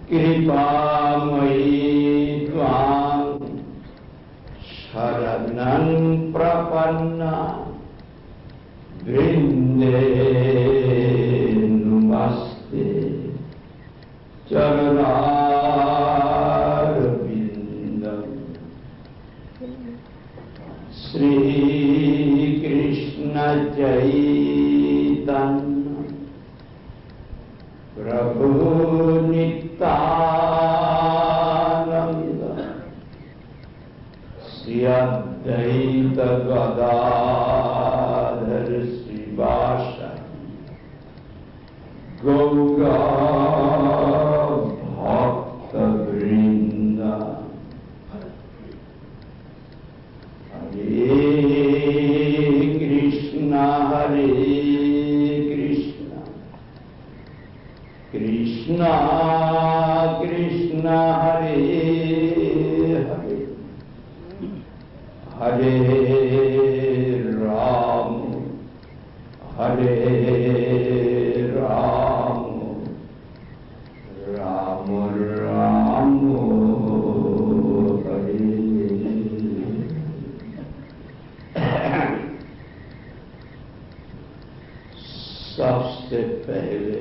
कृपामयी त्वां शरणं प्रपन्ना वृन्दे नमस्ते चरणारविन्दम्। श्रीकृष्ण चैतन्य प्रभु नित्यानन्द श्री अद्वैत गदाधर श्रीवासदि गौर भक्तवृंद। हरे कृष्ण कृष्ण कृष्ण हरे हरे हरे राम राम राम हरे। सबसे पहले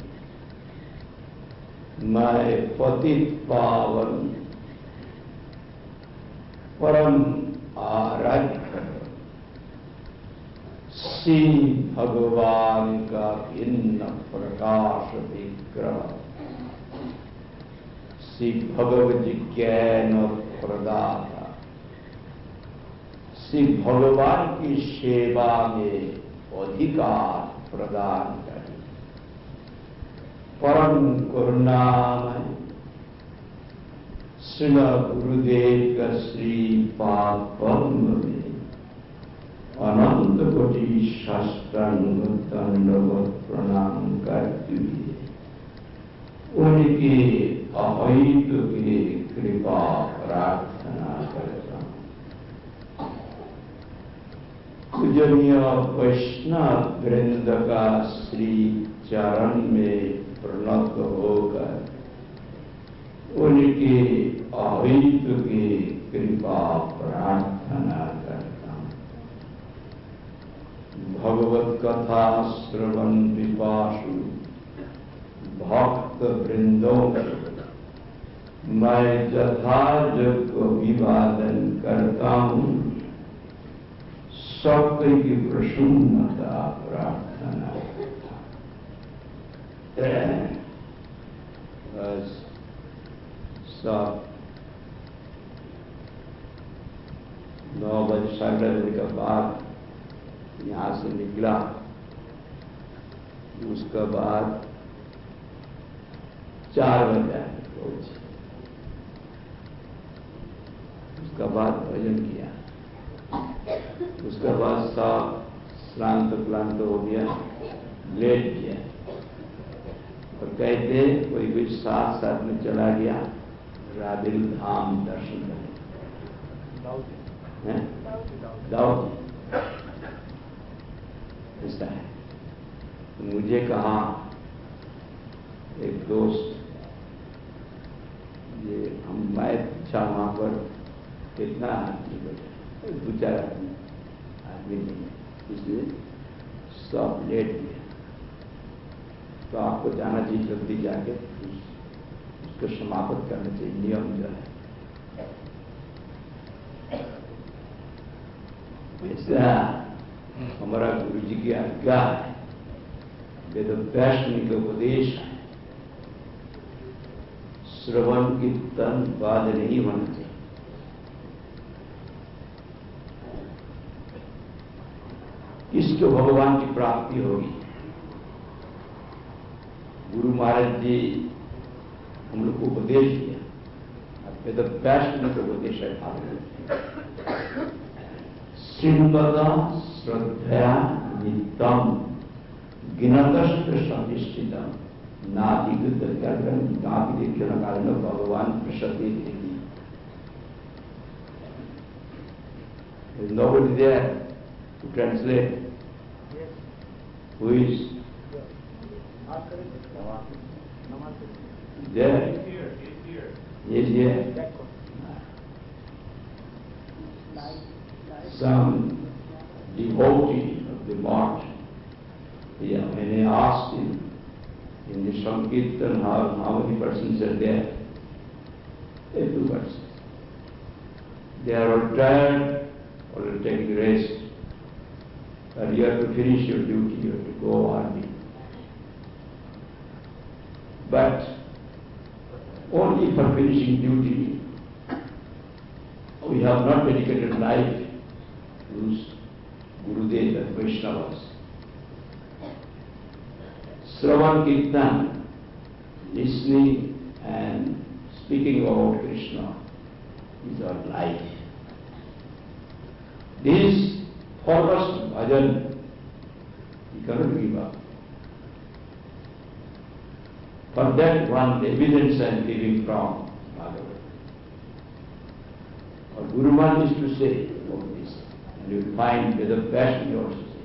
मैं पतित पावन परम आराध्य श्री भगवान का भिन्न प्रकाश विग्रह श्री भगवत ज्ञान प्रदाता श्री भगवान की सेवा में अधिकार प्रदान करें परम करुणामय श्रील गुरुदेव का श्री पाद पद्म में अनंत कोटि साष्टांग दंडवत प्रणाम करते हुए उनकी अहैत की कृपा प्रार्थना करता हूं। पूजनीय वैष्णव वृंद का श्री चरण में प्रणत होकर उनकी अहित की कृपा प्रार्थना करता हूं। भगवत कथा श्रवण पिपासु भक्त वृंदों में मैं यथायोग्य अभिवादन करता हूं। सबकी प्रसन्नता प्रार्थना करता हूं। बस सब 9 बजे 9:30 के बाद यहाँ से निकला। उसके बाद 4 बजे पहुंचे। उसके बाद भजन किया। उसके बाद सब श्रांत क्लांत हो गया, लेट गया और कहते कोई साथ में चला गया राबिल धाम दर्शन करने। दाऊद ऐसा है। तो मुझे कहा एक दोस्त, ये मैं पूछा वहां पर कितना आदमी बैठे, 2-4 आदमी नहीं है, इसलिए सब लेट गया। तो आपको जाना चाहिए, जल्दी जाके उसको समाप्त करना चाहिए, नियम जो है। ऐसा हमारा गुरु जी की आज्ञा है, वेद व्यास के उपदेश है। श्रवण कीर्तन बाद नहीं होना चाहिए। किसको भगवान की प्राप्ति होगी? गुरु महाराज जी हम लोग को उपदेश दिया, वेद व्यास ने तो उपदेश है। श्रीमदा श्रद्धया नित्यम गिनतश्च प्रतिष्ठितम नाभिदिक्षण कारण भगवान प्रसति देवी। There's nobody there to translate. Who is there? Is here? Some devotee of the Lord, when I asked him in the Sankirtan how many persons are there, 2 persons. They are all tired or taking rest. And you have to finish your duty, you have to go early. But only for finishing duty, we have not dedicated life to Gurudev and Vaishnavas. Shravan Kirtan, listening and speaking about Krishna, is our life. This foremost bhajan, you cannot give up. For that one evidence I am giving from Bhagavad. Or Guru Maharaj used to say about this, and you will find with a passion also say.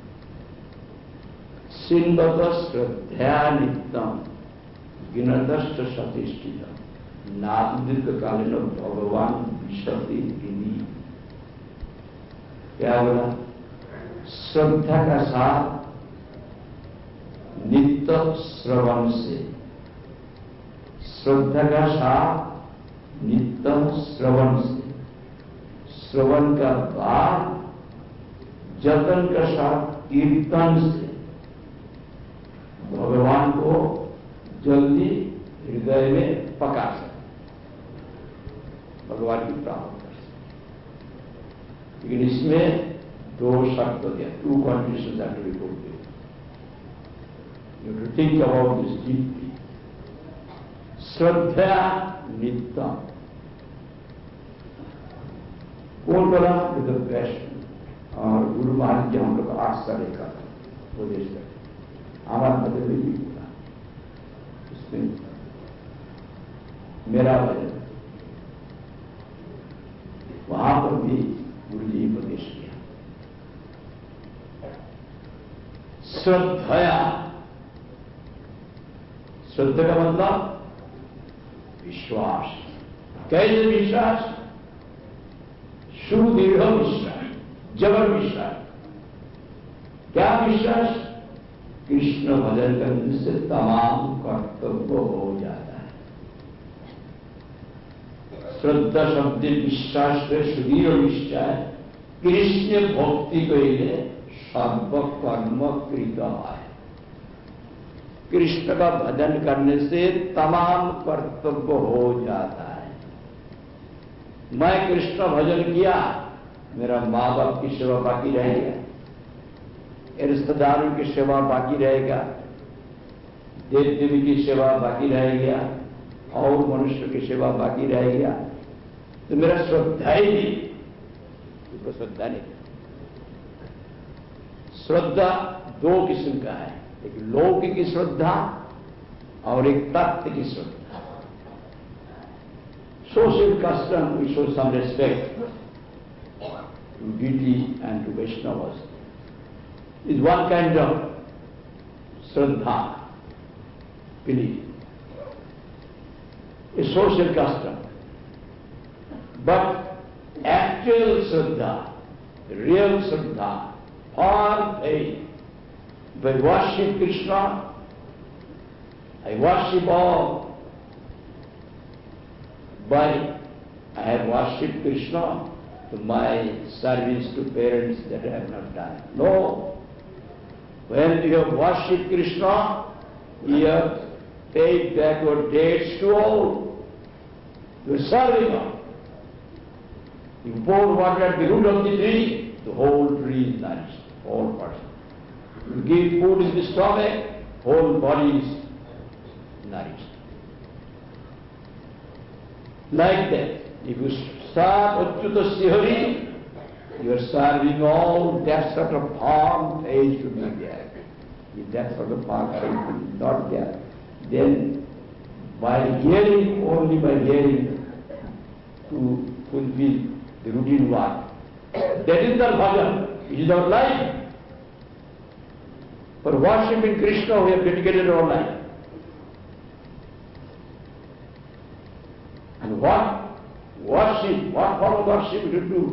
Sindhata Shraddhya Nittam Ginadashta Satishtita Nadika Kalina Bhagavan Vishati Gini. क्या बोला? श्रद्धा का साथ नित्य श्रवण से, श्रद्धा का साथ नित्य श्रवण से, श्रवण का बाद जतन का साथ कीर्तन से भगवान को जल्दी हृदय में पका सकते, भगवान की प्राप्ति। लेकिन इसमें 2 शर्त दिया, 2 conditions have to be fulfilled. You have to think about this deeply. श्रद्धा नित्य, कौन बोला? With the best. और गुरु महाराज जी हम लोग 8 साल का उपदेश करते, हमारा भजन भी बोला, इसमें मेरा भजन, वहां पर भी गुरु जी उपदेश किया। श्रद्धया, श्रद्धा का मतलब विश्वास। कैसे विश्वास? सुदृढ़ विश्वास, जबर विश्वास। क्या विश्वास? कृष्ण भजन करने से तमाम कर्तव्य हो जाता है। श्रद्धा शब्द विश्वास से सुदृढ़ विश्वास, कृष्ण भक्ति कहिले सर्व कर्म कृत है। कृष्ण का भजन करने से तमाम कर्तव्य हो जाता है। मैं कृष्ण भजन किया, मेरा माँ बाप की सेवा बाकी रहेगा, रिश्तेदारों की सेवा बाकी रहेगा, देव देवी की सेवा बाकी रहेगा, और मनुष्य की सेवा बाकी रहेगा, तो मेरा श्रद्धा ही नहीं, उसको श्रद्धा नहीं। श्रद्धा 2 किस्म का है, एक लौकिक की श्रद्धा और एक तत्व की श्रद्धा। Social custom, we show some respect to deity and to Vaishnavas, is one kind of shraddha, belief, a social custom. But actual shraddha, real shraddha, or faith, if I worship Krishna, I worship all. By I have worshipped Krishna, to my service to parents that I have not done. No. When you have worshipped Krishna, you have paid back your debts to all. You are serving all. You pour water at the root of the tree, the whole tree is nourished, whole person. You give food in the stomach, whole body is nourished. Like that, if you serve Achyuta Srihari, you are serving all that sort of form age should be there. If that sort of form is not there, then by hearing, only by hearing to fulfill the routine work, that is the bhajan, it is our life. For worshipping Krishna, we have dedicated our life. what worship, what form of worship you do?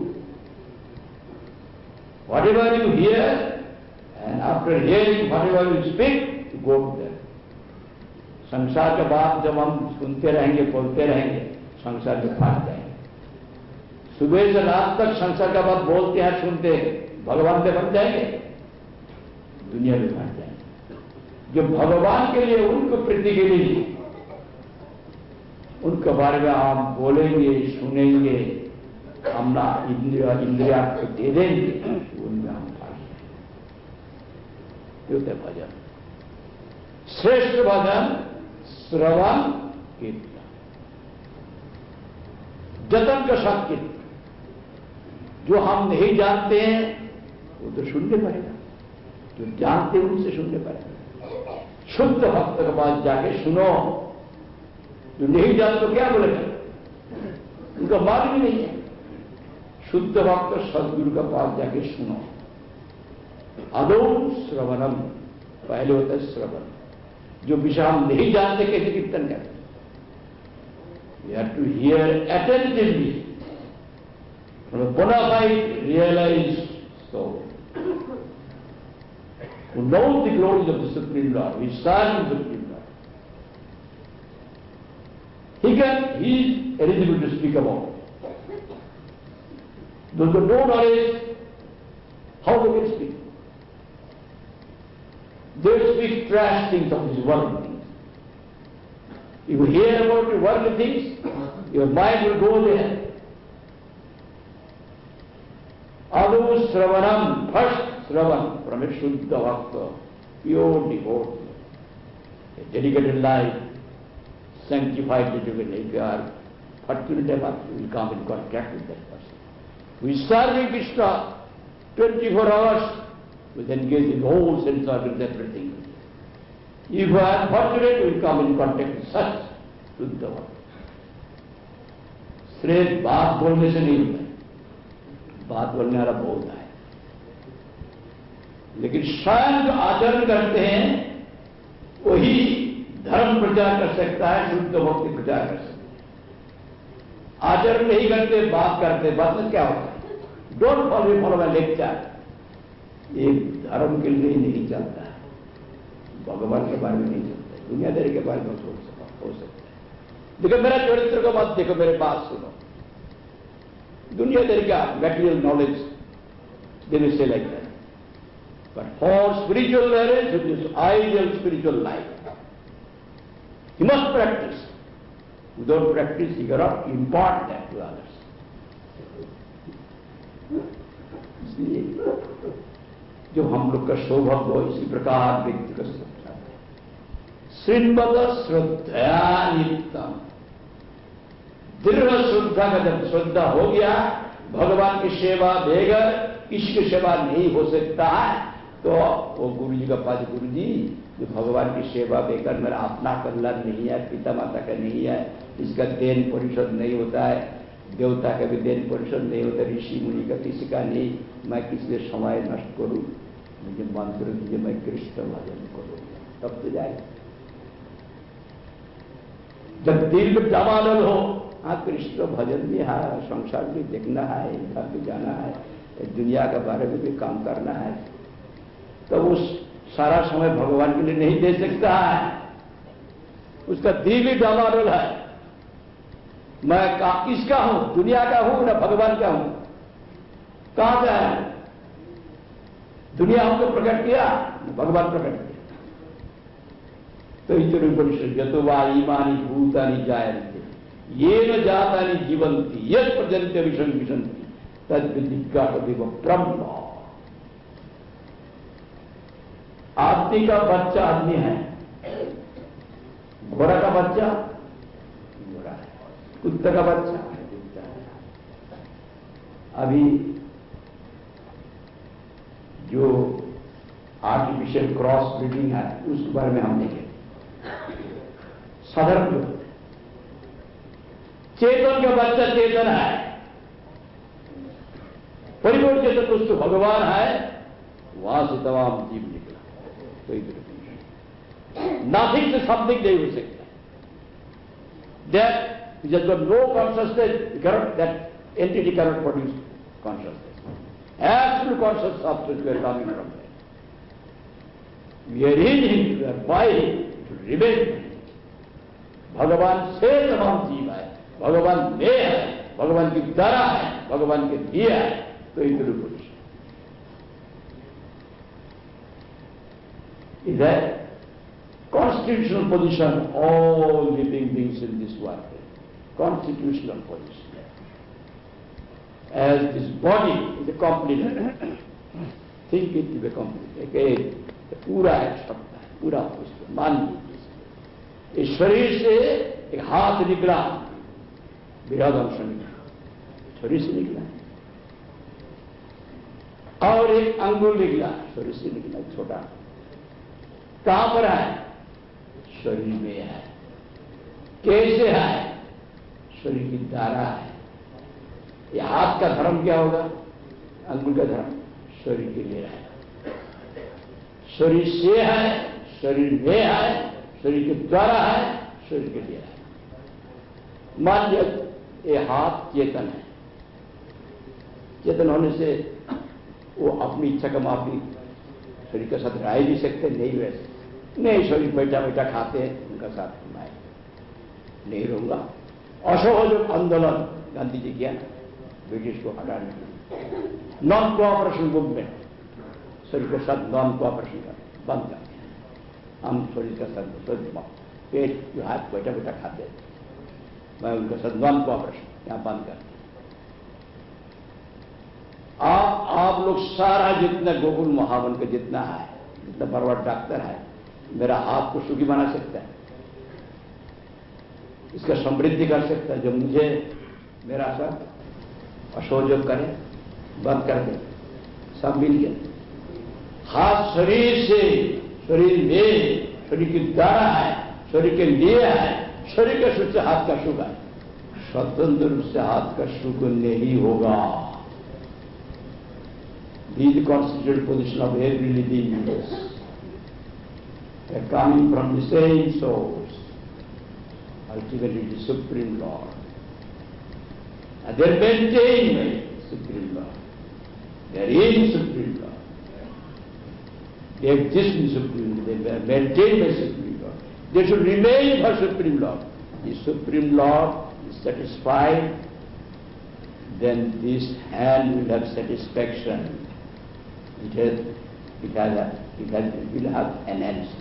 Whatever you hear, and after hearing whatever you speak, you go to them. संसार का बात जब हम सुनते रहेंगे, बोलते रहेंगे, संसार में फंस जाएंगे। सुबह से रात तक संसार का बात बोलते हैं, सुनते हैं, भगवान से बन जाएंगे, दुनिया में फंस जाएंगे। जो भगवान के लिए, उनको प्रीति के लिए, उनके बारे में हम बोलेंगे, सुनेंगे, हम इंद्रिया को दे देंगे, उनमें हम फंस जाएंगे। भजन, श्रेष्ठ भजन श्रवण कीर्तन, जतन का साथ कीर्तन। जो हम नहीं जानते हैं वो तो सुनने पड़ेगा, जो जानते हैं उनसे सुनने पड़ेगा। शुद्ध भक्त के पास जाके सुनो, जो नहीं जानते तो क्या बोलेगा, उनका मार्ग भी नहीं है। शुद्ध भक्त सदगुरु का पास जाके सुनो। अदो श्रवणम, पहले होता है श्रवण। जो विषय हम नहीं जानते कैसे कीर्तन करते, we have to hear attentively from a bona fide realized soul who knows the glories of the Supreme Lord, who is serving the Supreme Lord. He is eligible to speak about it. Those who know knowledge, how they can speak? They speak trash things of this world. If you hear about the worldly things, your mind will go there. Adu Sravanam, first Sravan from a Shuddha Bhakta, pure devotee, a dedicated life, sanctified dedicated life. If you are fortunate enough, you will come in contact with that person. We are serving Krishna 24 hours. We engage in whole sense organs, everything. If you are fortunate, we will come in contact with such Shuddha Bhakta. सिर्फ बात बोलने से नहीं होता है, बात बोलने वाला बोलता है, लेकिन स्वयं जो आचरण करते हैं वही धर्म प्रचार कर सकता है, शुद्ध भक्ति प्रचार कर सकता है। आचरण नहीं करते, बात करते, बात में क्या होता है? Don't follow my lecture. एक धर्म के लिए नहीं चलता है, भगवान के बारे में नहीं चलता है, दुनियादारी के बारे में हो सकता है। देखो मेरा चरित्र को मत देखो, मेरे बात सुनो। दुनियादारी का material knowledge they will say like that, but for spiritual knowledge, which is ideal spiritual life, you must practise. Without practice you can not impart that to others. इसलिए जो हम लोग का सौभाग्य हो, इसी प्रकार व्यक्ति का सोचता है। श्रृण्वत श्रद्धया नित्यम, दृढ़ श्रद्धा का जब श्रद्धा हो गया, भगवान की सेवा बगैर इसकी सेवा नहीं हो सकता है, तो वो गुरु जी का पास, गुरु जी जो भगवान की सेवा बगैर मेरा अपना कल्याण नहीं है, पिता माता का नहीं है, इसका देन परिशोध नहीं होता है, देवता का भी देन परिशोध नहीं होता, ऋषि मुनि का किसी का नहीं, मैं किस लिए समय नष्ट करूं, मुझे मंत्र दीजिए, मैं कृष्ण भजन करूं, तब तो जाए। जब दिल में जमानल हो, हाँ कृष्ण भजन भी है, संसार भी देखना है, इधर भी जाना है, दुनिया के बारे में भी काम करना है, तो उस सारा समय भगवान के लिए नहीं दे सकता है। उसका दिल ही जमानल है, मैं किसका हूं, दुनिया का हूं ना भगवान का हूं, कहां का है? दुनिया हमको प्रकट किया, भगवान प्रकट किया। तो इतने तो वा ईमानी भूतानी जायन्ते ये न जातानी जीवंती यद प्रजन्ते विषम विशंति तद विदिग्गाहति ब्रह्म। आदमी का बच्चा आदमी है, घोड़ा का बच्चा घोड़ा है, कुत्ते का बच्चा कुत्ता है। अभी जो आर्टिफिशियल क्रॉस ब्रीडिंग है उसके बारे में हम देखें। साधारण जो चेतन का बच्चा चेतन है, परिपूर्ण चेतन उसको भगवान है, वहां से तमाम जीव निकला, कोई नथिंग से समथिंग नहीं हो सकता। That which has got no consciousness, that entity cannot produce consciousness. Absolute conscious substance we are coming from there. We are in him, we are by him, to remain. भगवान से तमाम जीव है, भगवान में है, भगवान की द्वारा है, भगवान के लिए है, तो इधर पुरुष is a constitutional position of all living beings in this world. Constitutional position. As this body is a complement, think it to be a complement. एक पूरा एक शब्द है, पूरा पुष्प मान लीजिए। इस शरीर से एक हाथ निकला, बृहद अंश निकला, शरीर से निकला, और एक अंगुल निकला, शरीर से निकला, छोटा। कहां पर है? शरीर में है। कैसे है? शरीर की धारा है। ये हाथ का धर्म क्या होगा? अंगुल का धर्म शरीर के लिए है। शरीर से है, शरीर में है, शरीर के द्वारा है, शरीर के लिए है। मान लिया ये हाथ चेतन है, चेतन होने से वो अपनी इच्छा का माफी शरीर के साथ रह भी सकते, नहीं रह सकते। नहीं, शरीर बैठा बैठा खाते हैं, उनका साथ मैं नहीं रहूंगा। असहयोग आंदोलन गांधी जी किया ब्रिटिश को हटाने के लिए, नॉन कोऑपरेशन मूवमेंट, शरीर के साथ नॉन कोऑपरेशन कर बंद कर दिया। हम शरीर के साथ पेट जो हाथ बैठा बैठा खाते हैं, मैं उनके साथ नॉन कोऑपरेशन यहां बंद कर दिया। आप लोग सारा जितना गोकुल महावन का जितना है, जितना बरवाट डॉक्टर है, मेरा हाथ को सुखी बना सकता है, इसका समृद्धि कर सकता है। जो मुझे मेरा सब असहयोग करे, बंद कर दे, सब मिल गया। हाथ शरीर से, शरीर में, शरीर की द्वारा है, शरीर के लिए है, शरीर के सुख से हाथ का सुख है। स्वतंत्र रूप से हाथ का सुख नहीं होगा। This is the constitutional position of every living being. They are coming from the same source, ultimately the Supreme Lord. And they are maintained by Supreme Lord. They are in Supreme Lord. They exist in Supreme Lord. They are maintained by Supreme Lord. They should remain for Supreme Lord. The Supreme Lord is satisfied, then this hand will have satisfaction. It will have enhancement.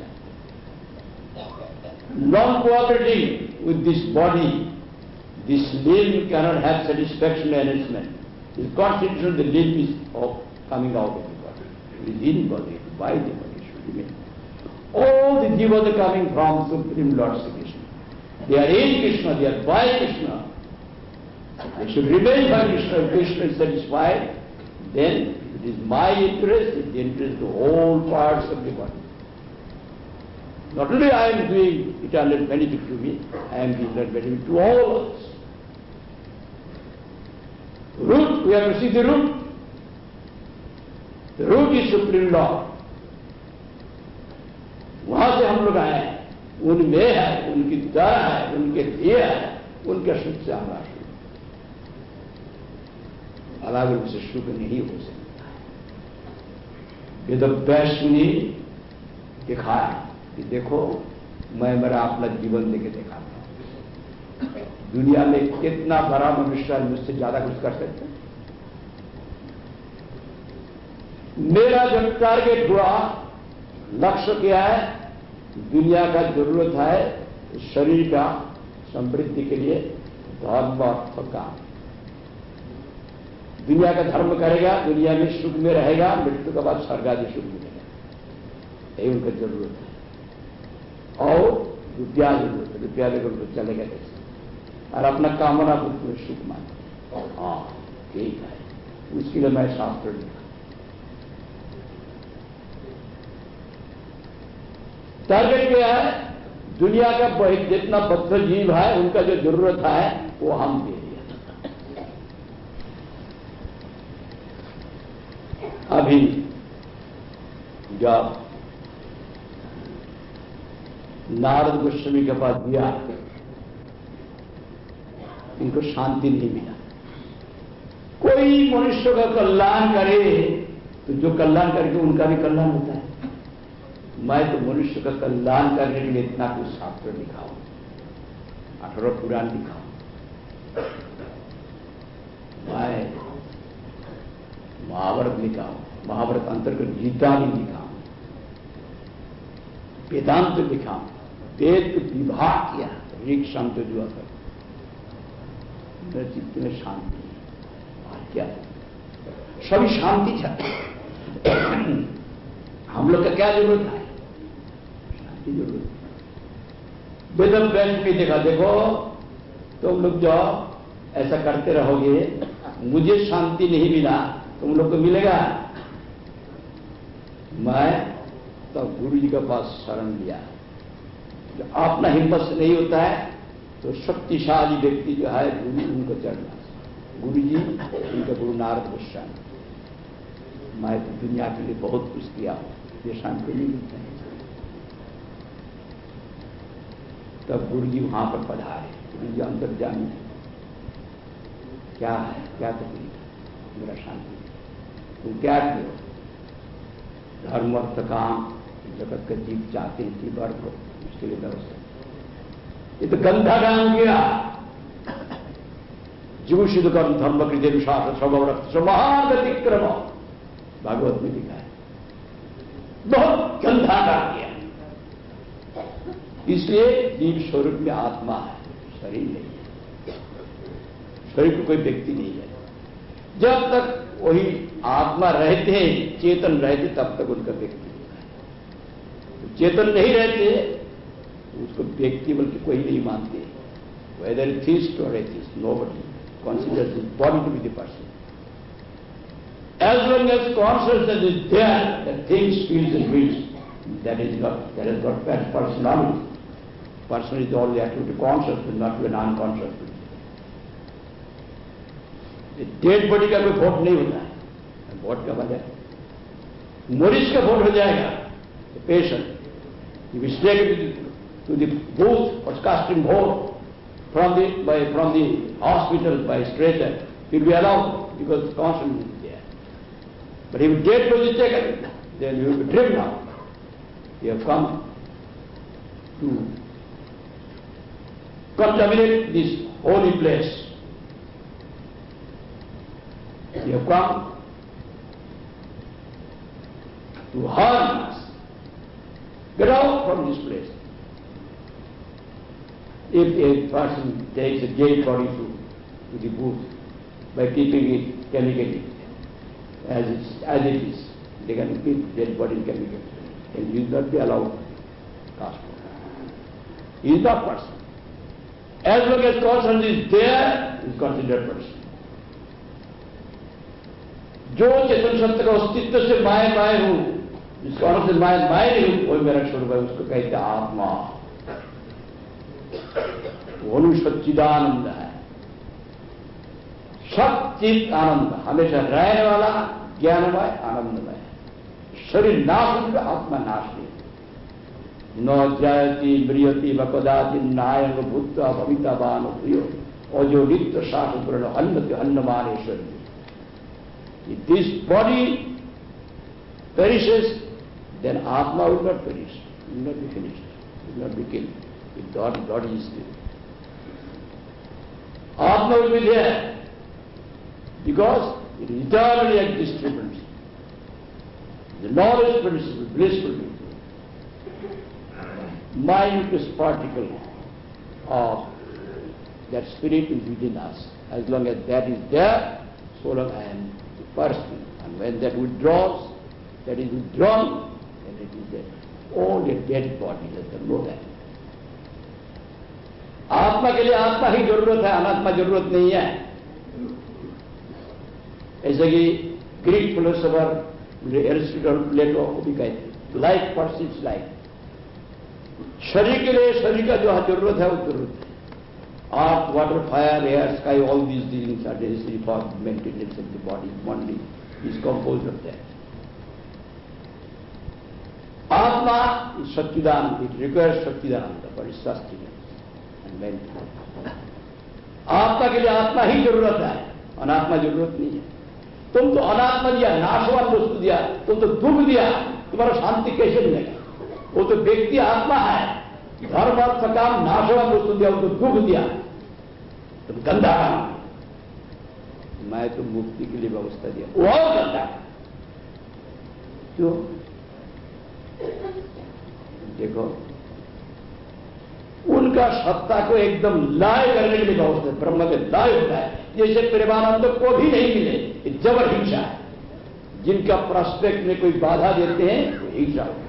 Non-cooperating with this body, this limb cannot have satisfaction and enhancement. The constitution of the limb is coming out of the body, within body, by the body should remain. All the jivas are coming from Supreme Lord Sri Krishna. They are in Krishna, they are by Krishna. They should remain by Krishna. If Krishna is satisfied, then it is my interest, it is the interest of all parts of the body. Not only I am doing eternal benefit to me, I am doing eternal benefit to all others. Root, we have to see the root. The root is Supreme Lord. वहां से हम लोग आए, उनमें है, उनकी द्वारा है, उनके लिए है, उनके सुख से हमारा सुख। अलग रूप से सुख नहीं हो सकता। वेद व्यास ने दिखाया कि देखो मैं मेरा अपना जीवन देके दिखाता हूं। दुनिया में कितना बड़ा मनुष्य है, मुझसे ज्यादा कुछ कर सकते हैं? मेरा जो टारगेट हुआ, लक्ष्य क्या है? दुनिया का जरूरत है शरीर का समृद्धि के लिए धर्म अर्थ काम। दुनिया का धर्म करेगा, दुनिया में सुख में रहेगा, मृत्यु के बाद स्वर्ग आदि सुख मिलेगा, यही उनका जरूरत है। और रुपया जरूरत है, रुपया लेकर उनको चलेगा कैसे? और अपना कामना बुद्ध में सुख मानते। हाँ ठीक है, उसके लिए मैं शास्त्र लिखा। टारगेट क्या है? दुनिया का जितना बद्ध जीव है, उनका जो जरूरत है वो हम दे दिया। अभी जब नारद गोस्वामी के पास दिया, इनको शांति नहीं मिला। कोई मनुष्य का कल्याण करे तो जो कल्याण करके उनका भी कल्याण होता है। मैं तो मनुष्य का कल्याण करने के लिए इतना कुछ शास्त्र लिखाऊं, 18 पुराण लिखाऊं, मैं महाभारत लिखाऊं, महाभारत अंतर्गत गीता भी लिखाऊं, वेदांत लिखाऊं, वेद विभाग किया, ऋग शाम तो जुआ कर, मेरे चित्त में शांति और क्या सभी शांति चाहते। हम लोग का क्या जरूरत है? शांति जरूरत है। वेद अभ्यास में देखा, देखो तुम लोग जो ऐसा करते रहोगे, मुझे शांति नहीं मिला, तुम लोग को मिलेगा। मैं तो गुरु जी के पास शरण लिया। जो अपना हिम्मत से नहीं होता है तो शक्तिशाली व्यक्ति जो है गुरु, उनको चढ़ना। गुरु जी, उनका गुरु नारद गोस्वामी। मैं तो दुनिया के लिए बहुत कुछ किया हूं, ये शांति नहीं मिलता है। तब गुरु जी वहां पर पधारे। गुरु जी अंदर जाने, क्या है, क्या तकलीफ है? मेरा शांति, तुम क्या किए? धर्म अर्थ काम जगत का जीव चाहते हैं, जीव अर्थ को, उसके लिए व्यवस्था। ये तो गंधा काम किया। जीव शुद्ध कर्म धर्म कृत्य विश्वास स्वभाव रक्त महान व्यतिक्रम, भागवत में लिखा है। बहुत गंधा काम किया। इसलिए जीव स्वरूप में आत्मा है, शरीर नहीं है। शरीर को कोई व्यक्ति नहीं है। जब तक वही आत्मा रहते हैं, चेतन रहते, तब तक उनका व्यक्ति होता है। चेतन नहीं रहते उसको व्यक्ति बल्कि कोई नहीं मानते। वेदर थिस्ट और atheist, nobody considers his body to be the person. As long as consciousness is there, that things, feels and wills, that has got personality. Person is only attribute to consciousness, not to a non-conscious. Dead body का कोई vote नहीं होता है। Vote का वजह मरीज का vote हो जाएगा। पेशेंट टू द बूथ और casting vote from the hospital by stretcher, he'll be allowed because conscience is there. But if dead body is taken, then you will be driven out. You have come to contaminate this holy place. You have come to harm us. Get out from this place. If a person takes a dead body to the booth by keeping it chemically as it is, they can keep dead body chemically, and he will not be allowed to cast water. He is not person. As long as conscience is there, he is considered person. जो चेतन सत्य का अस्तित्व से my हूं, जिस कारण से my नहीं हूं, वही मेरा स्वरूप है, उसको कहते हैं आत्मा। वो सच्चिदानंद है, सच्चित आनंद, हमेशा रहने वाला, ज्ञानमय, आनंदमय। शरीर नाश होगा, आत्मा नाश नहीं। न जायती म्रियति वकदाति नायंग भूत्वा भवितावान प्रियो और जो नित्य शास्त्र हन्नति हन्नमानेश्वरी। If this body perishes, then Atma will not perish, will not be finished, will not be killed. If body is still, Atma will be there because it is eternally existence. The knowledge principle, blissful principle. Minutest particle of that spirit is within us. As long as that is there, so long I am the person. And when that withdraws, that is withdrawn, then it is dead. Only a dead body does know that. आत्मा के लिए आत्मा ही जरूरत है, अनात्मा जरूरत नहीं है। ऐसे कि ग्रीक फिलोसोफर एरिस्टोटल, प्लेटो को भी कहते, लाइफ परसीव्स लाइफ। शरीर के लिए शरीर का जो जरूरत है वो जरूरत है। Earth, water, fire, air, sky, all these things are necessary for maintenance of the body. Only is composed of that. Atma is Satchidananda. It requires Satchidananda for its sustenance and maintenance. आत्मा के लिए आत्मा ही जरूरत है, अनात्मा जरूरत नहीं है। तुम तो अनात्मा दिया, नाशवान वस्तु दिया, तुम तो दुख दिया, तुम्हारा शांति कैसे मिलेगा? वो तो व्यक्ति आत्मा है, धर्म अर्थ काम नाशवान वस्तु दिया, वो तो दुख दिया, तुम गंदा काम। मैं तो मुक्ति के लिए व्यवस्था दिया, वो और गंदा। क्यों? देखो, उनका सत्ता को एकदम लाय करने के लिए व्यवस्था, ब्रह्म के लाय होता है। जैसे प्रेमानंद को भी नहीं मिले, जबर हिंसा है। जिनका प्रोस्पेक्ट में कोई बाधा देते हैं वो हिंसा होगा।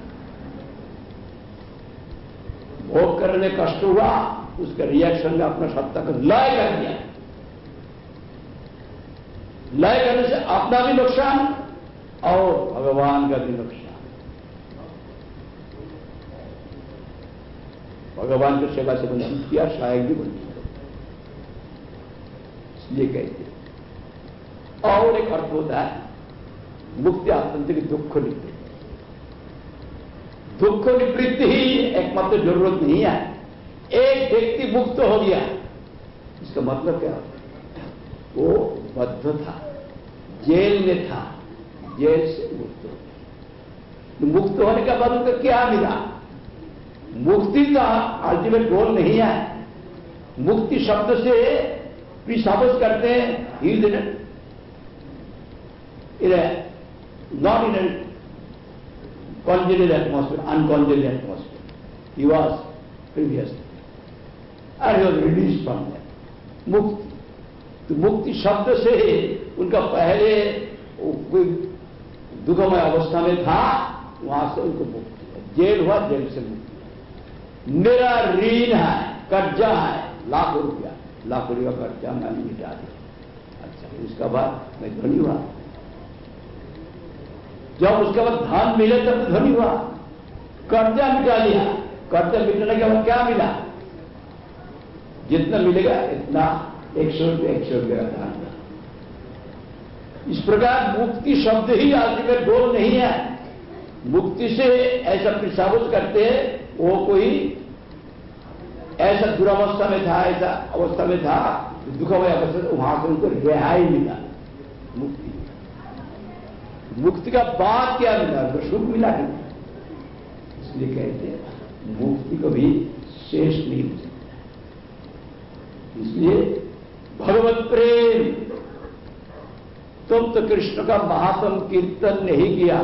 भोग करने में कष्ट हुआ, उसका रिएक्शन में अपना सत्ता को लय कर दिया। लय करने से अपना भी नुकसान और भगवान का भी नुकसान। भगवान की सेवा से वंचित किया, शायद भी वंचित हो, इसलिए कहते हैं। और एक अर्थ होता है मुक्ति आत्यंतिक दुख निवृत्ति। दुख निवृत्ति ही एकमात्र जरूरत नहीं है। एक व्यक्ति मुक्त हो गया, इसका मतलब क्या होता है? वो बद्ध था, जेल में था, जेल से मुक्त हो गया। मुक्त होने के बाद उनको क्या मिला? मुक्ति का अल्टीमेट गोल नहीं है। मुक्ति शब्द से भी साबित करते हैं he didn't not in a congenial atmosphere, uncongenial atmosphere. He was previously, and he was released from that. मुक्ति, तो मुक्ति शब्द से उनका पहले कोई दुखमय अवस्था में था, वहां से उनको मुक्ति है। जेल हुआ, जेल से मुक्ति। मेरा ऋण है, कर्जा है, लाखों रुपया कर्जा मैंने मिटा दिया। अच्छा, उसका बाद मैं धनी हुआ। जब उसके बाद धन मिले तब तो धनी हुआ। कर्जा मिटा लिया, कर्जा मिटाने के बाद क्या मिला? जितना मिलेगा इतना 100 रुपये का धन। इस प्रकार मुक्ति शब्द ही अल्टीमेट गोल नहीं है। मुक्ति से ऐसा प्रसाबुत करते हैं वो कोई ऐसा दुरावस्था में था, ऐसा अवस्था में था, दुखमय अवस्था, वहां से उनको रिहाई मिला। मुक्ति का बाद क्या मिला? तो सुख मिला नहीं। इसलिए कहते हैं मुक्ति को भी शेष नहीं हो सकता। इसलिए भगवत प्रेम, तुम तो कृष्ण का महात्म कीर्तन नहीं किया।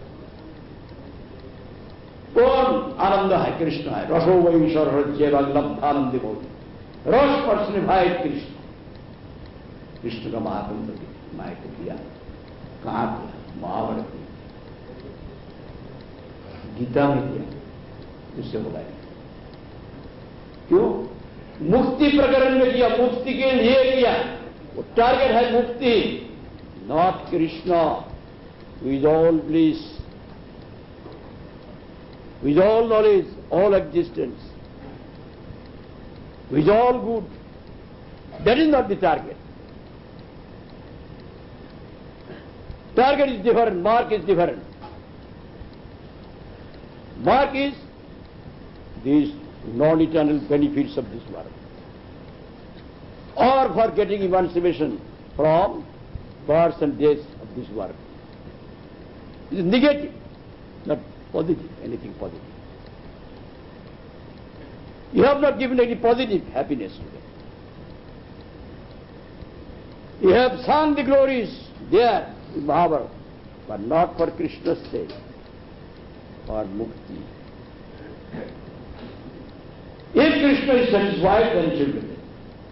कौन आनंद है? कृष्ण है। रसो वैश्वर रज्जेवा लब्धानंद बोल रस पर्सनिफाइड कृष्ण। कृष्ण का महात्म तो मैं तो किया। कहां किया? महाभारत में, गीता में किया, उससे बोला। क्यों? मुक्ति प्रकरण में किया, मुक्ति के लिए किया। वो टारगेट है मुक्ति, not Krishna with all bliss, with all knowledge, all existence, with all good. That is not the target. Target is different, mark is different. Mark is these non-eternal benefits of this world, or for getting emancipation from births and deaths of this world. It is negative, not positive, anything positive. You have not given any positive happiness to them. You have sung the glories there in Mahabharata, but not for Krishna's sake, for mukti. If Krishna is satisfied, then it should be there.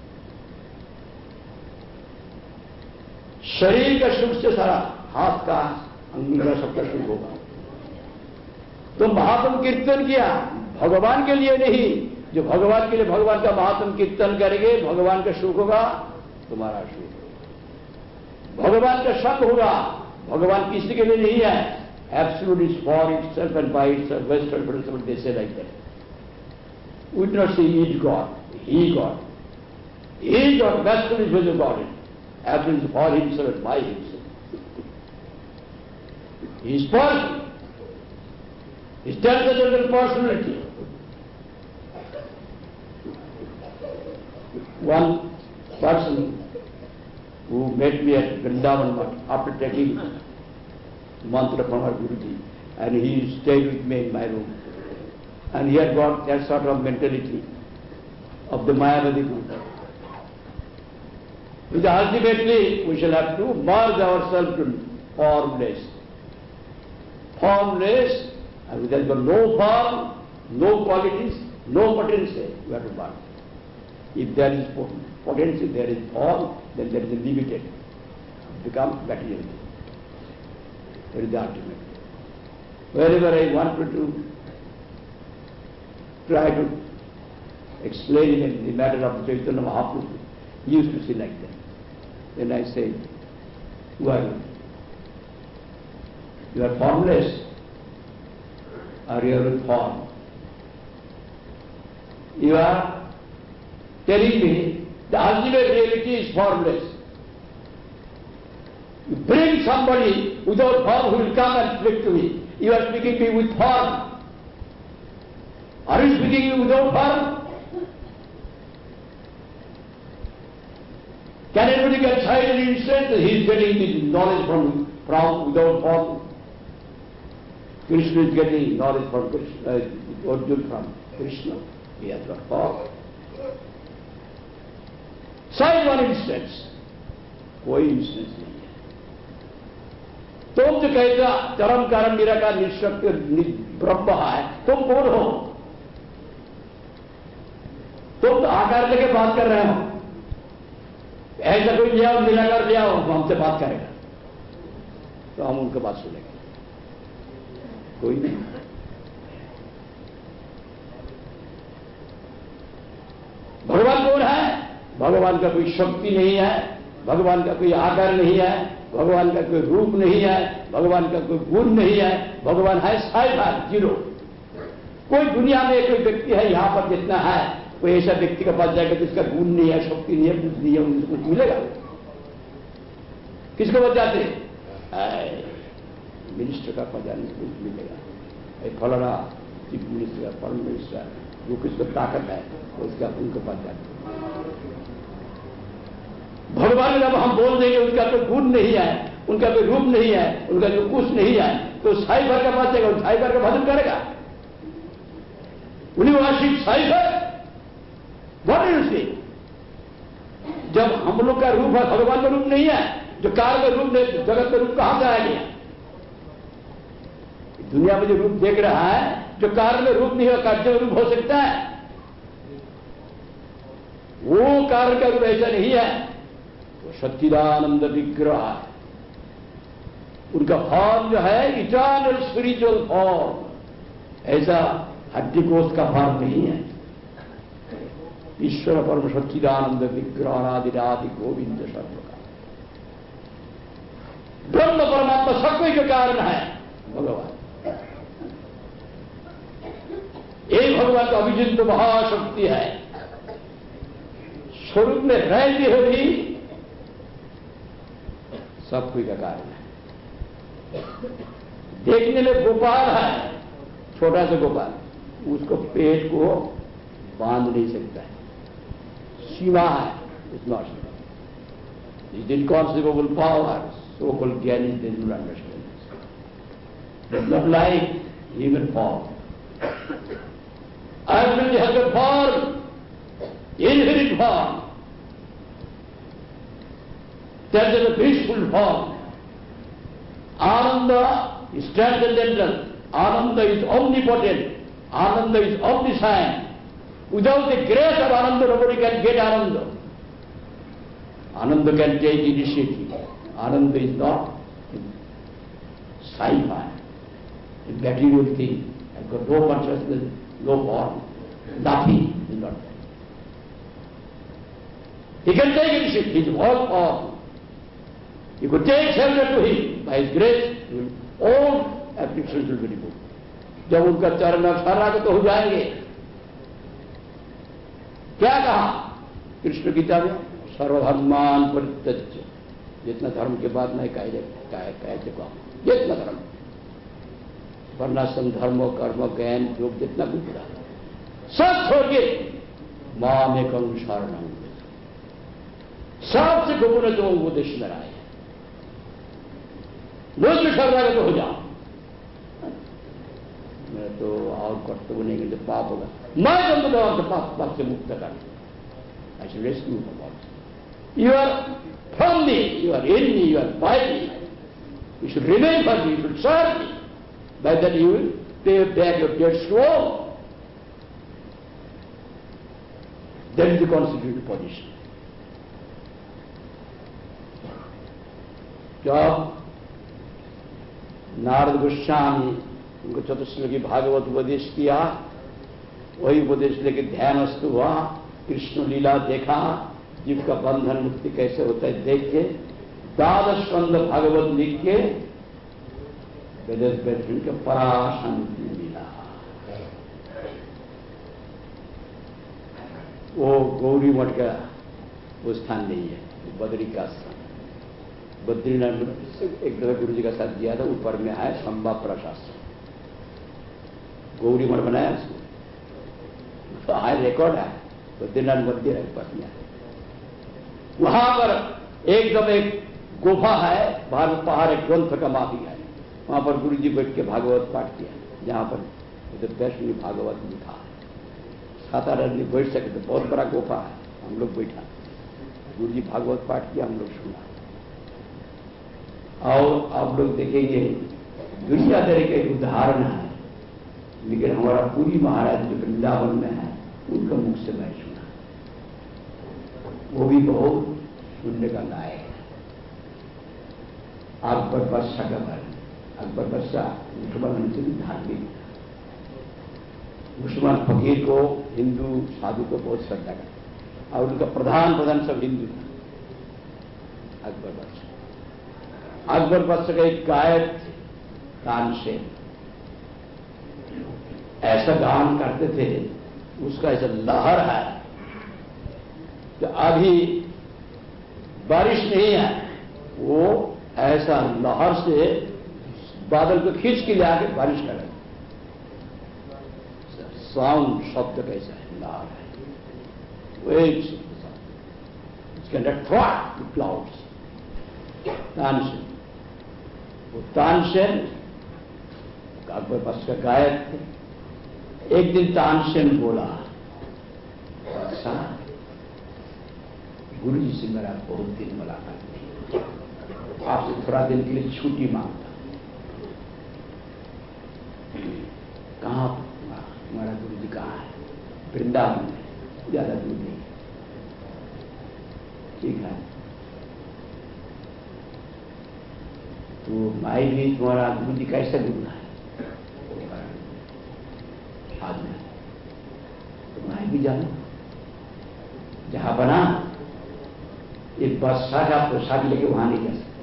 शरीर का सुख से सारा हाथ का, अंगुली का सबका सुख होगा। तो महात्म कीर्तन किया भगवान के लिए नहीं। जो भगवान के लिए भगवान का महात्म कीर्तन करेंगे, भगवान का सुख होगा, तुम्हारा सुख। भगवान का संग होगा। भगवान किसी के लिए नहीं है। Absolute is for itself and by itself, western philosophy they say like that. We do not say it God, he God, he God, western is with God, absolute is for himself and by himself. He is person, he stands as a personality. One person who met me at Vrindavan after taking mantra from our Guruji, and he stayed with me in my room. And he had got that sort of mentality of the Mayavadi group. Which ultimately we shall have to merge ourselves to formless. Formless, and there is no form, no qualities, no potential, you have to burn. If there is potential, there is form, then there is a limited. It becomes material. That is the ultimate. Wherever I wanted to try to explain in the matter of Chaitanya Mahaprabhu, he used to say like that. Then I said, who are you? You are formless, or you are with form? You are telling me the ultimate reality is formless. You bring somebody without form who will come and speak to me. You are speaking to me with form. Are you speaking to me without form? Can anybody get child in an instant that he is getting the knowledge from without form? Krishna is getting knowledge from Krishna, Arjuna from Krishna. He has got form. Cite one instance. कोई instance नहीं है. तुम जो कहता चरम कारण निराकार निशक्ति ब्रह्म है, तुम कौन हो? तुम तो आकार लेके बात कर रहे हो. ऐसा कोई लिया और निराकार लिया हो, हमसे बात करेगा तो हम उनकी बात सुनेंगे. कोई नहीं. भगवान कौन है? भगवान का कोई शक्ति नहीं है, भगवान का कोई आकार नहीं है, भगवान का कोई रूप नहीं है, भगवान का कोई गुण नहीं है. भगवान है साइबर जीरो. कोई दुनिया में कोई व्यक्ति है यहां पर जितना है, कोई ऐसा व्यक्ति के पास जाएगा जिसका गुण नहीं है, शक्ति नहीं है, कुछ नहीं है, उनको कुछ मिलेगा? किसको पास जाते? मिनिस्टर का पास जाने से कुछ मिलेगा. फलाना चीफ मिनिस्टर, फॉरेन मिनिस्टर, वो किसको ताकत है, उसका उनके पास जाते. भगवान जब हम बोल देंगे उनका कोई गुण नहीं है, उनका कोई रूप नहीं है, उनका जो कुछ नहीं है, तो साइबर का पास जाएगा, साइबर का भजन करेगा. उन्हीं साइबर जब हम लोग का रूप है, भगवान का रूप नहीं है, जो कार का रूप नहीं, जगत का रूप कहां से आ गया? दुनिया में जो रूप देख रहा है, जो कार में रूप नहीं है, कार्य में रूप हो सकता है. वो कार का रूप ऐसा नहीं है, वो सच्चिदानंद विग्रह है. उनका फॉर्म जो है इटर्नल स्पिरिचुअल फॉर्म, ऐसा हड्डी कोष का फॉर्म नहीं है. ईश्वर परम सच्चिदानंद विग्रहादिरादि गोविंद सर्व का ब्रह्म परमात्मा सब कोई के कारण है भगवान. एक भगवान का अभिजित महाशक्ति है. स्वरूप में रहती हो भी सब कोई का कारण है. देखने में गोपाल है, छोटा सा गोपाल, उसको पेट को बांध नहीं सकता है, सीमा है. It's not is inconceivable power, so called ज्ञानी they do not understand. It's not like human form. Ultimately has a form, infinite form. That is a peaceful form. Ananda is transcendental. Ananda is omnipotent. Ananda is omniscient. Without the grace of Ananda, nobody can get Ananda. Ananda can take initiative. Ananda is not sci-fi, a material thing. I've got no consciousness, no form, nothing is not there. He can take initiative, he is all form. You could take shelter to him. By his grace, all afflictions will be removed. जब उनका चरण शरणागत हो जाएंगे, क्या कहा कृष्ण गीता में? सर्वधर्मान परित्यज्य. जितना धर्म के बाद मैं कह चुका हूं, जितना धर्म, वर्णाश्रम, धर्म, कर्म, ज्ञान, योग, जितना कुछ सब छोड़ के मामेकं शरणं. सबसे गोपन जो उपदेश में आए मुझ में शर्मा तो हो जाओ, मैं तो और कर्तव्य नहीं कि जब पाप होगा मैं तुमको तो पाप से मुक्त कर, I should rescue you are from me, you are in me, you are by me, you should remember me, you should serve me, by that you will pay back your debts to all. That is the constituted position. जब नारद गोस्वामी उनको चतुश्लोकी भागवत उपदेश किया, वही उपदेश लेके ध्यानस्थ हुआ, कृष्ण लीला देखा, जीव का बंधन मुक्ति कैसे होता है देख के 12 स्कंद भागवत लिख के वेदस बैठन के पराशांति मिला. वो गौरी मठ का वो स्थान नहीं है, बद्री का स्थान. बद्रीनाथ एक दफा गुरु जी का साथ दिया था, ऊपर में है संभा प्रशासन, गौरी मठ बनाया उसको, तो हाई रिकॉर्ड है, बद्रीनाथ मंदिर है ऊपर में. वहां पर एकदम एक गुफा है, बाहर में पहाड़, एक ग्रंथ का माफी है, वहां पर गुरु जी बैठ के भागवत पाठ किया, जहां पर वैष्णवी भागवत लिखा. 7-8 आदमी बैठ सके, तो बहुत बड़ा गुफा है, हम लोग बैठा, गुरु जी भागवत पाठ किया, हम लोग सुना. और आप लोग देखेंगे दुनियादारी का एक उदाहरण है, लेकिन हमारा पूरी महाराज जो वृंदावन में है उनका मुख से मैं सुना, वो भी बहुत सुनने का लायक है. अकबर बादशाह का घर, अकबर बादशाह मुसलमान से भी धार्मिक, मुसलमान फकीर को, हिंदू साधु को बहुत श्रद्धा करता, और उनका प्रधान सब हिंदू था. अकबर बादशाह का एक गायक थे, तानसेन, ऐसा गान करते थे, उसका ऐसा लहर है कि अभी बारिश नहीं है, वो ऐसा लहर से बादल को खींच के ले आके बारिश कर रहे. साउंड शब्द कैसा है, लहर है, वेव्स, इसके अंदर थॉट क्लाउड्स. तानसेन, वो तानसेन अकबर पास का गायक थे. एक दिन तानसेन बोला, अच्छा गुरु जी से मेरा बहुत दिन मुलाकात नहीं, आपसे थोड़ा दिन के लिए छुट्टी मांगता. कहाँ हमारा गुरु जी कहाँ है? वृंदावन में, ज्यादा दूर नहीं. ठीक है, तो भाई भी तुम्हारा गुरु जी कैसा गुरु है? आदमी तो भाई भी जानो, जहां बना एक बादशाह का पोशाक लेके वहां नहीं जा सकते,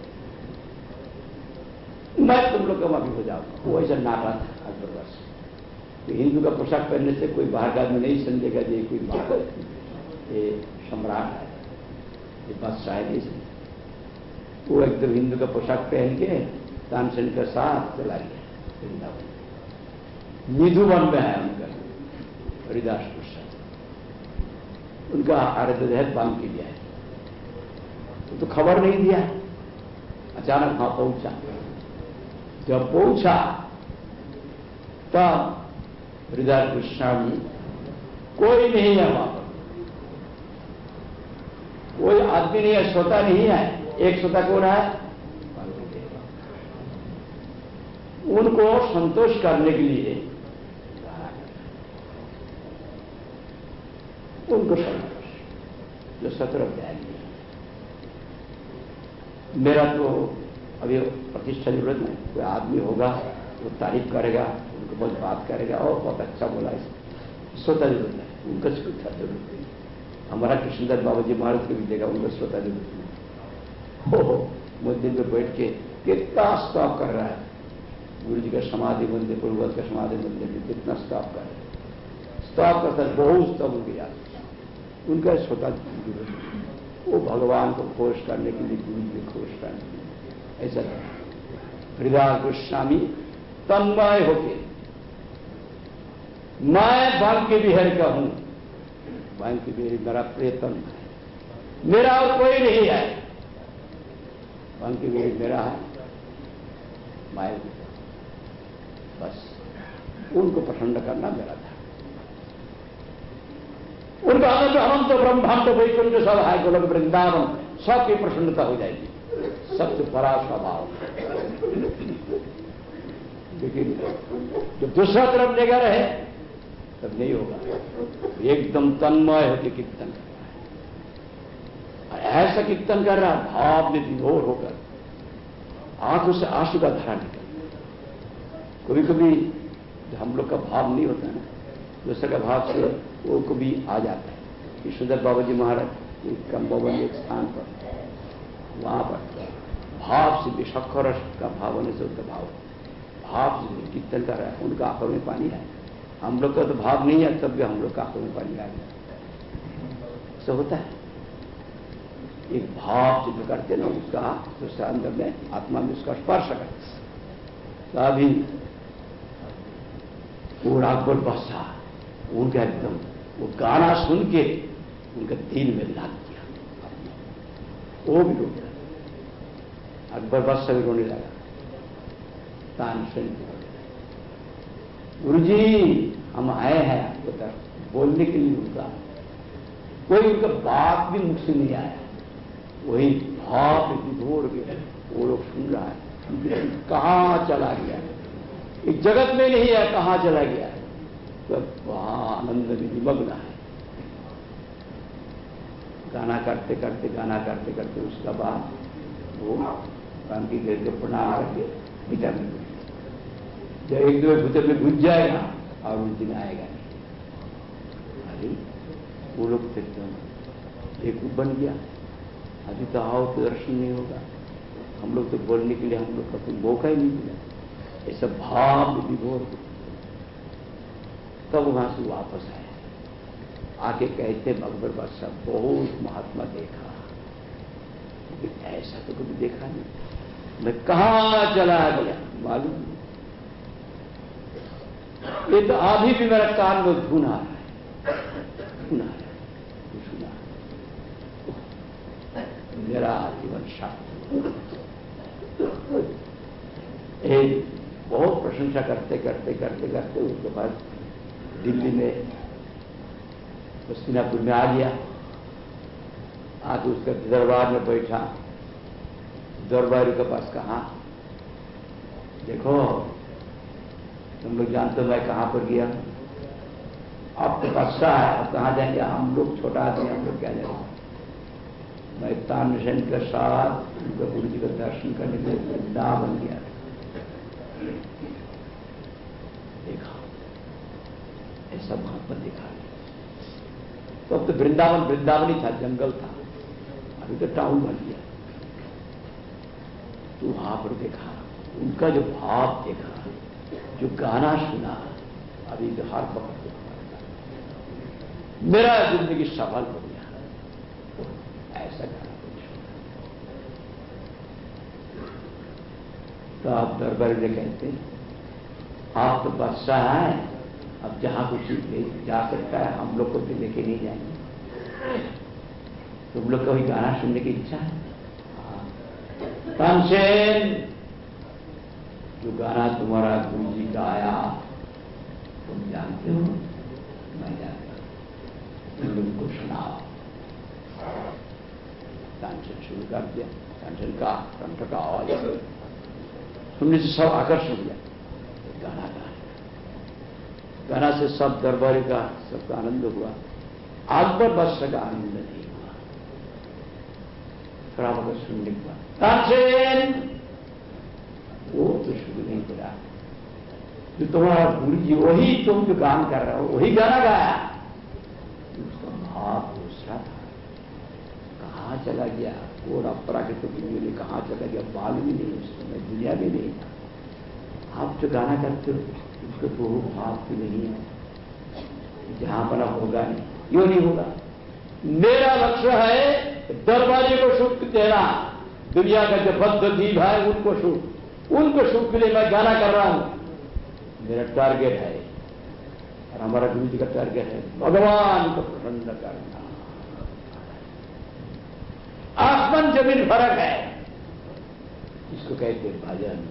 मैं तुम लोग का माफी हो जाऊंगा. वो ऐसा नारा था अकबर बादशाह. तो हिंदू का पोशाक पहनने से कोई बाहर का आदमी नहीं समझेगा ये कोई बात, ये सम्राट है, ये बादशाह है, नहीं समझेगा. वो एकदम हिंदू का पोशाक पहन के तानसेन का साथ चला गया वृंदावन. निधुवन में है उनका हरिदास कृष्ण, उनका आराध्य बांध के लिया है. तो खबर नहीं दिया, अचानक वहां पहुंचा. जब पहुंचा तब हरिदास गोस्वामी, कोई नहीं है वहां पर, कोई आदमी नहीं है, श्रोता नहीं है. एक श्रोता कौन है? उनको संतोष करने के लिए उनको संतोष, जो 17 अध्याय में. मेरा तो अभी प्रतिष्ठा जरूरत नहीं, कोई आदमी होगा वो तारीफ करेगा, उनको बहुत बात करेगा और बहुत अच्छा बोला, श्रोता जरूरत है, उनका श्रोता जरूरत नहीं. हमारा कृष्णदास बाबा जी महाराज को भी देगा, उनका श्रोता जरूरत नहीं. हो मंदिर में बैठ के कितना स्टॉप कर रहा है, गुरु जी का समाधि मंदिर, पूर्वज का समाधि मंदिर में कितना स्टॉप कर रहा है, स्टॉप करता है, बहुत स्टॉप हो गया. उनका श्रोता जरूरत नहीं, वो भगवान को खुश करने के लिए, गुरु जी को खुश करने के लिए ऐसा हरिदास गोस्वामी तन्मय होके, मैं बन के बिहार का हूं, बन के बिहारी मेरा प्रियतम है, मेरा और कोई नहीं है, बाकी भी मेरा है माया, बस उनको प्रसन्न करना मेरा था। उनका आनंद हम तो ब्रह्म, हम तो वैकुंठ सब है, गोलोक वृंदावन, सबकी प्रसन्नता हो जाएगी, सबसे बड़ा स्वभाव। लेकिन जो दूसरा तरफ लेगा रहे तब नहीं होगा। एकदम तन्मय होकर कीर्तन कर रहा है, ऐसा कीर्तन कर रहा है भाव में विभोर होकर, आंखों से आंसू का धारा निकल। कभी कभी हम लोग का भाव नहीं होता ना, दूसरे का भाव से वो कभी आ जाता है। ईश्वर बाबा जी महाराज एक कम्बोवन एक स्थान पर, वहां पर भाव से विषाक्षर का भाव होने से उनका भाव से कीर्तन कर रहा है, उनका आंखों में पानी है। हम लोग का तो भाव नहीं है, तब भी हम लोग का आंखों में पानी आ गया। ऐसा होता है, एक भाव से जो करते ना उसका दूसरा अंदर में आत्मा में उसका स्पर्श करते, तभी वो अकबर बादशाह उनका एकदम वो गाना सुन के उनका दिल में लग गया, वो भी रो गया। अकबर बादशाह भी रोने लगा, तानसेन भी रोने लगा। गुरुजी हम आए हैं आपको तरफ बोलने के लिए, उनका कोई उनका बात भी मुख से नहीं आया, वही भाव विभोर के वो लोग सुन रहा है। कहां चला गया, इस जगत में नहीं है, कहां चला गया, तो वहां आनंद में निमग्न है। गाना करते करते गाना करते करते उसका बाद वो काम की गिर के प्रणाम करके भीतर में घुस, जब एक दो भीतर में घुस जाएगा और उस दिन आएगा नहीं। अरे वो लोग फिर एक बन गया, अभी तो आओ तो दर्शन नहीं होगा, हम लोग तो बोलने के लिए हम लोग का कोई मौका ही नहीं मिला। ऐसा भाव विभोर, तब वहां से वापस आए, आके कहते अकबर बादशाह बहुत महात्मा देखा, लेकिन ऐसा तो कभी देखा नहीं, मैं कहां चला गया मालूम नहीं। ये तो अभी भी मेरा कान में धुन आ रहा है, धुन आ रहा है, सुना मेरा जीवन शांत। एक बहुत प्रशंसा करते करते करते करते उसके बाद दिल्ली में हस्तिनापुर में आ गया, आके उसके दरबार में बैठा। दरबारी के पास कहा, देखो तुम लोग जानते हो मैं कहां पर गया, अब तो बादशाह है, अब कहां जाएंगे, हम लोग छोटा आदमी, हम लोग क्या जाएंगे। मैं तानसेन के साथ उनके गुरु जी का दर्शन करने के लिए वृंदावन गया। देखा ऐसा महात्मा देखा, तो अब तो वृंदावन वृंदावन ही था, जंगल था, अभी तो टाउन बन गया। तो वहां पर देखा, उनका जो भाव देखा, जो गाना सुना, अभी तो हर वक्त मेरा जिंदगी सफल हो गया। ऐसा गाना कुछ तो आप दरबार में कहते हैं, आप तो बादशाह हैं, अब जहां कुछ जा सकता है हम लोग को तो लेके नहीं जाएंगे, तुम लोग का भी गाना सुनने की इच्छा है। तानसेन, जो गाना तुम्हारा गुरु जी का आया तुम जानते हो, मैं जानता हूं, तुम उनको सुनाओ। तानसेन शुरू कर दिया, तानसेन का कंठ का आवाज सुनने से सब आकर्षण हो गया, गाना गा, गाना से सब दरबारी का सबका आनंद हुआ। अकबर बादशाह का आनंद नहीं हुआ, थोड़ा वक्त सुनने के बाद तानसेन वो तो शुरू नहीं करा, जो तुम्हारा गुरु जी वही तुम जो गान कर रहे हो वही गाना गाया, उसका भाव दूसरा था। कहां चला गया वो प्राकृतिक दुनिया में, कहां चला गया मालूम ही नहीं, उस समय दुनिया भी नहीं था। आप जो गाना करते हो उसका तो वो भाव भी नहीं है, जहां बना होगा नहीं, क्यों नहीं होगा। मेरा लक्ष्य है दरबारी को सुख देना, दुनिया का जो बद्ध जीव है उनको सुख के लिए मैं गाना कर रहा हूं, मेरा टारगेट है। और हमारा गुरु जी का टारगेट है भगवान को प्रसन्न करना। आसमान जमीन फर्क है। इसको कहते हैं भजन।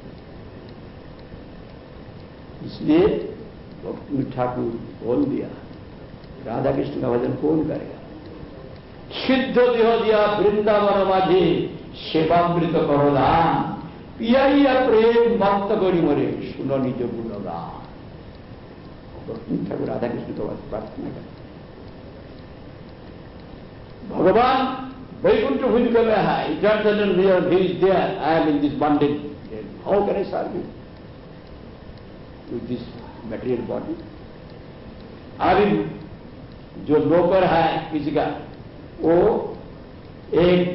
इसलिए भक्ति ठाकुर बोल दिया, राधा कृष्ण का भजन कौन करेगा? सिद्ध देह दिया वृंदावन माझे सेवामृत करो दान, पियाइया प्रेम मत करी मरे सुनो निज गुणगान। भक्ति ठाकुर राधा कृष्ण का प्रार्थना कर। भगवान वैकुंठ भूमिक में है, eternal real, he is there, I am in this bondage, how can I serve you with this material body? अभी जो नौकर है किसी का, वो एक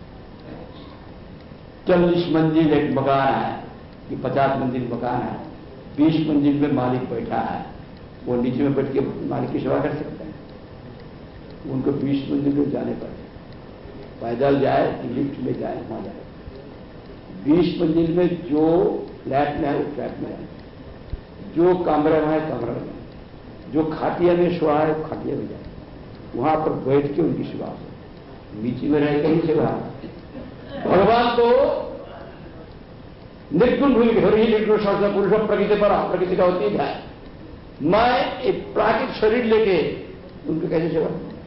40 मंजिल एक मकान है कि 50 मंजिल मकान है, 20 मंजिल में मालिक बैठा है, वो नीचे में बैठ के मालिक की सेवा कर सकता है? उनको 20 मंजिल में जाने पड़े, पैदल जाए कि लिफ्ट में जाए, वहां जाए। 20 मंजिल में जो फ्लैट में है वो फ्लैट में है, जो कमरे में है कमरे में, जो खाटिया में सोआ है वो खाटिया में जाए, वहां पर बैठ के उनकी सेवा हो। नीचे में रह कहीं सेवा। भगवान तो निर्गुण भूमि हरि निर्गुण शब्द पुरुष प्रकृति पर प्रकृति का अतीत है। मैं एक प्राकृतिक शरीर लेके उनको कैसे सेवा?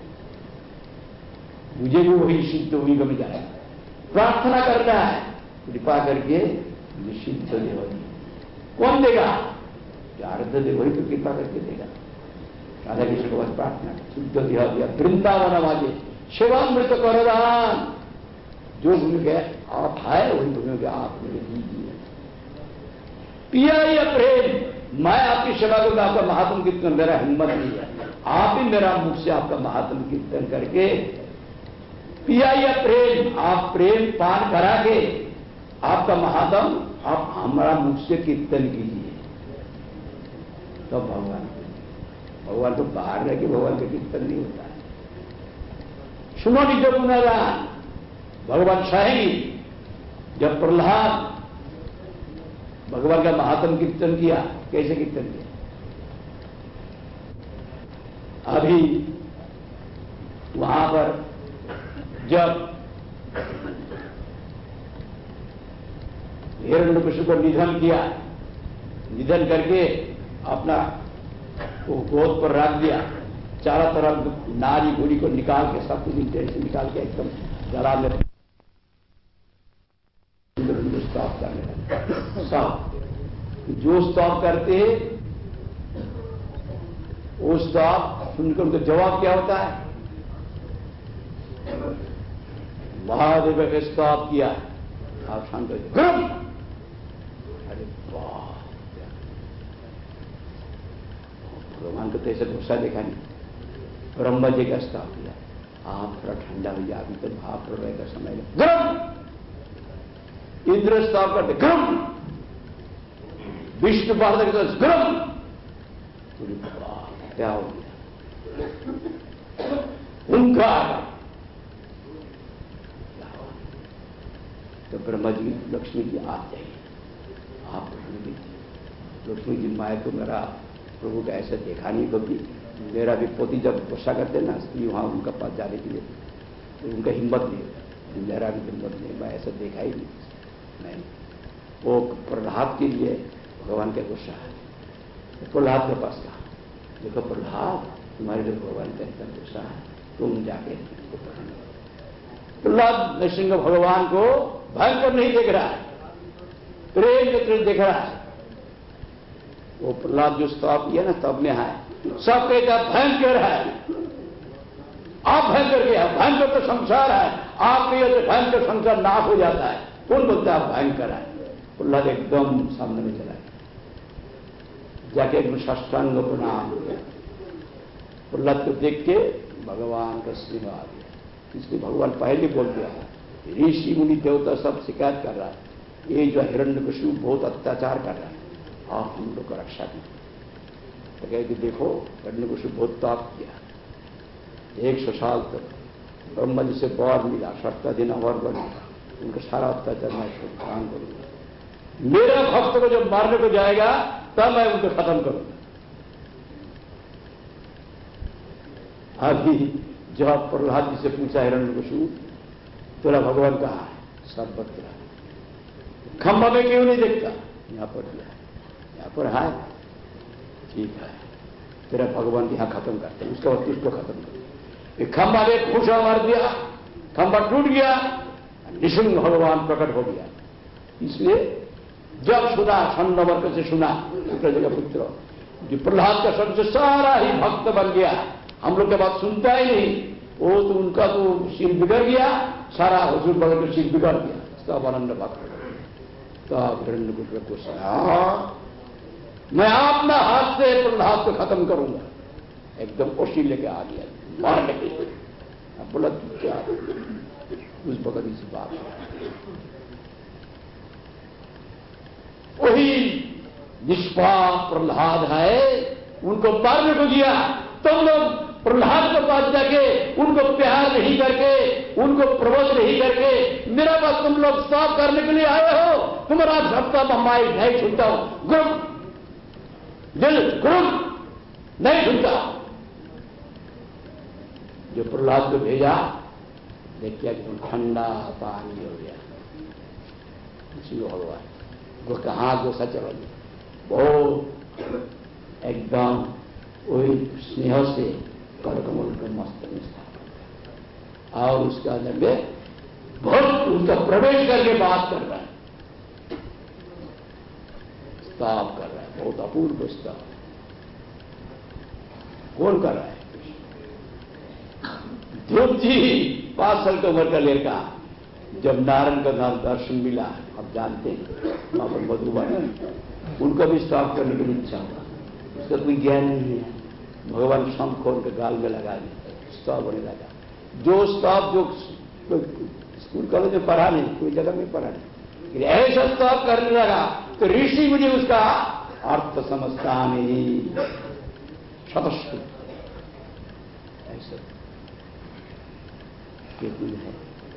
मुझे भी वही सिद्ध भूमि में जाए, प्रार्थना करना है, कृपा करके मुझे सिद्ध देव कौन देगा? अर्ध देव वही तो कृपा करके देगा। राधा कृष्ण को बस प्रार्थना, शुद्ध देह दिया वृंदावन माझे सेवामृत करो दान। जो भूमि के आप है वही भूमि के आप मुझे दीजिए। पिया या प्रेम, मैं आपकी सेवा करूंगा, आपका महात्म कीर्तन, मेरा हिम्मत नहीं है, आप ही मेरा मुख से आपका महात्म कीर्तन करके, पिया या प्रेम, आप प्रेम पान करा के आपका महात्म आप हमारा मुख से कीर्तन कीजिए। तो भगवान तो बाहर रह के भगवान का कीर्तन नहीं होता है। सुनो निज गुणगान, भगवान शाही जब प्रहलाद भगवान का महात्म कीर्तन किया, कैसे कीर्तन किया? अभी वहां पर जब हिरण्यकशिपु को निधन किया, निधन करके अपना वो गोद पर रख दिया, चारों तरफ नारी घोड़ी को निकाल के, सब कुछ से निकाल के एकदम गला में स्टॉप करने लगा। सब जो स्टॉप करते वो स्टॉप सुनकर उनका जवाब क्या होता है? महादेव ने स्टॉप किया, आप शांत हो जाए। अरे वाह, भगवान को तो ऐसा गुस्सा देखा नहीं। ब्रह्मा जी का स्टॉप किया, आप थोड़ा ठंडा हो जाए, अभी तो भाप प्रलय का समय है, गरम। इंद्र स्टॉप करते, गरम। विष्णु पार्वती के साथ गरम। क्या हो गया? उनका तो ब्रह्मा जी लक्ष्मी जी आप जाइए, आप रहने दीजिए। लक्ष्मी जी माए तो मेरा प्रभु का ऐसा देखा नहीं कभी, मेरा भी पोती जब गुस्सा करते ना स्त्री वहां उनका पास जाने के लिए, तो उनका हिम्मत नहीं, मेरा भी हिम्मत नहीं, मैं ऐसा देखा ही नहीं। वो प्रहलाद के लिए भगवान का गुस्सा है। तो प्रहलाद के पास कहा, देखो प्रहलाद, तुम्हारे लिए भगवान का इतना गुस्सा है, तुम जाके इसको पकड़ना। प्रहलाद नृसिंह भगवान को भयंकर नहीं देख रहा है, प्रेम नेत्र देख रहा है। वो प्रहलाद जो स्तव किया ना, तब में है, सब कहता भयंकर है, आप भयंकर क्या? भयंकर तो संसार है, आप कहिए तो भयंकर संसार नाश हो जाता है, कौन बोलता है भयंकर है? प्रहलाद एकदम सामने में चला जाके एक साष्टांग प्रणाम किया। प्रहलाद को देख के भगवान का स्नेह आ गया। इसलिए भगवान पहले बोल दिया, ऋषि मुनि देवता सब शिकायत कर रहा है, ये जो हिरण्यकशिपु बहुत अत्याचार कर रहा है, आप हम लोग का रक्षा करें। तो कहे कि देखो हिरण्यकशिपु बहुत ताप किया, 100 साल तक ब्रह्मा जी से वर मिला, 7 दिन और वर मिला, उनका सारा अत्याचार मैं काम करूंगा। मेरा भक्त को जब मारने को जाएगा तब मैं उनको खत्म करूंगा। अभी जब प्रहलाद जी से पूछा हिरण्यकशिपु तेरा भगवान कहाँ है? सर्वत्र है। खंभा में क्यों नहीं देखता? यहां पर भी है, यहां पर है, ठीक है, तेरा भगवान यहां खत्म करते हैं, उसका बाद उसको खत्म करते हैं। खंभा में फूसा मार दिया, खंभा टूट गया, निशुंग भगवान प्रकट हो गया। इसलिए जब सुना छंदवर्ग से सुना शुक्राचार्य का पुत्र जो प्रहलाद का शब्द से सारा ही भक्त बन गया, हम लोग के बात सुनता ही नहीं, वो तो उनका तो सिर बिगड़ गया, सारा हुजूर भगत का सिर बिगड़ गया, सब आनंद भक्त। तब हिरण्यकुट को सहा, मैं अपना हाथ से प्रहलाद को खत्म करूंगा, एकदम ओशी लेके आ गया, मारने के लिए। अब बोला क्या उस भगत से बात, वही निष्पाप प्रहलाद है, उनको मारने को दिया, तुम लोग प्रहलाद के पास जाके उनको प्यार नहीं करके, उनको प्रबोध नहीं करके मेरा बात तुम लोग साफ करने के लिए आए हो। तुम्हारा सबका बम्बाई नहीं सुनता हूं, गुरु गुरु नहीं सुनता। जो प्रहलाद को भेजा, देखिए एकदम ठंडा पानी हो गया, इसी भगवान वो कहाँ गोसा चलो, वो एकदम वही स्नेह से करकमल को मस्त में स्थापित, और उसके अंदर में बहुत उसका प्रवेश करके बात कर रहा है, स्तव कर रहा है, बहुत अपूर्व स्तव। कौन कर रहा है? ध्रुव जी 5 साल की उम्र का लड़का, जब नारायण का दर्शन मिला, आप जानते हैं वहां पर मधुबन, उनको भी स्तव करने की इच्छा हुआ, उसका कोई ज्ञान नहीं है, भगवान शंख को उनके गाल में लगा दिया, स्तव होने लगा। जो स्तव जो स्कूल कॉलेज में पढ़ा नहीं, कोई जगह में पढ़ा नहीं, ऐसा स्तव करने लगा तो ऋषि मुझे उसका अर्थ समझता नहीं, शतश्रुत ऐसा है।